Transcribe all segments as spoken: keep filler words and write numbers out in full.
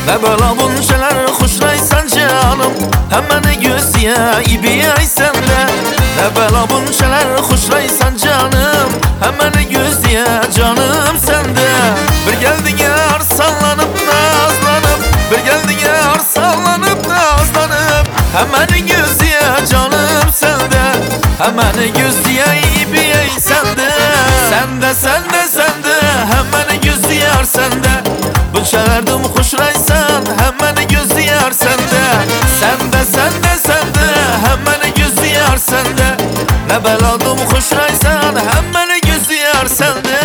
Ne bela buncalar hoşlaysan canım, hemen gözüye ibi ay sende. Ne bela buncalar hoşlaysan canım, hemen gözüye canım sende. Bir geldin yar sallanıp nazlanıp, bir geldin yar sallanıp nazlanıp, hemen gözüye canım sende, hemen gözüye ibi ay sende. Sende sende sende, hemen gözüye yar sende. Bunçalardım hoşlaysan, hemen gözü yar sende. Sende sende sende, hemen gözü yar sende. Ne beladım hoşlaysan, hemen gözü yar sende.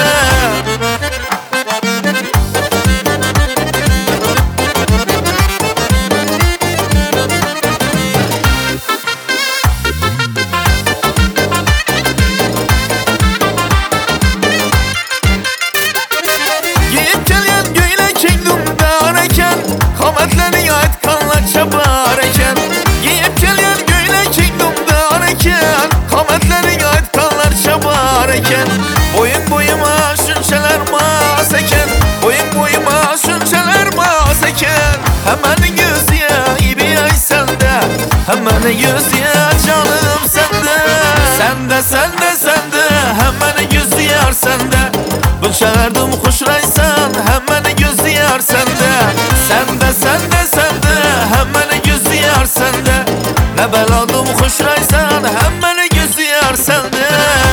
Kametlerin ait kanla çabar eken, giyip gelen göyle kingdomda areken. Kametlerin ait kanlar çabar eken, boyun boyuma şunçeler mas eken, boyun boyuma şunçeler mas eken. Hemen gözüye ibi ay sende, hemen gözüye canım sende. Sende sende sende, hemen gözü yar sende. Bunçalardım hoşlaysan, hemen gözü yar sende. Sende sende sende, hemen gözü yar sende. Ne beladım hoşlaysan, hemen gözü yar sende.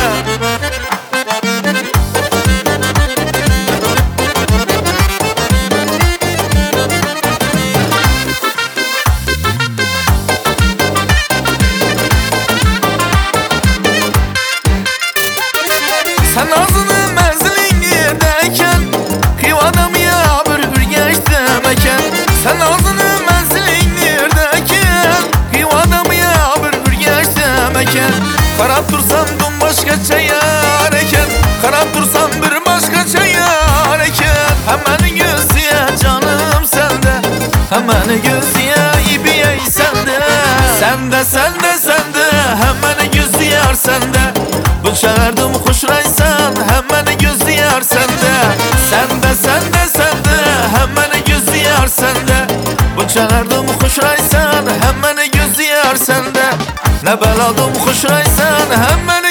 Sen ağzını menzilin yerdeyken, kıyvadam ya bir bir geçtim eken. Sen ağzını menzilin yerdeyken, kıyvadam ya bir bir geçtim eken. Karab dursam dum başka yar eken, karab dursam bir başka yar eken. Hemen gözüye canım sende, hemen gözüye ibi ey sende. Sende sende sende, hemen gözü yar sende. Bunçalardım hoşlaysan, hemen gözü yar sende. Sende sende sende, hemen gözü yar sende. Bunçalardım hoşlaysan, hemen gözü yar sende. Ne beladım hoşlaysan, hemen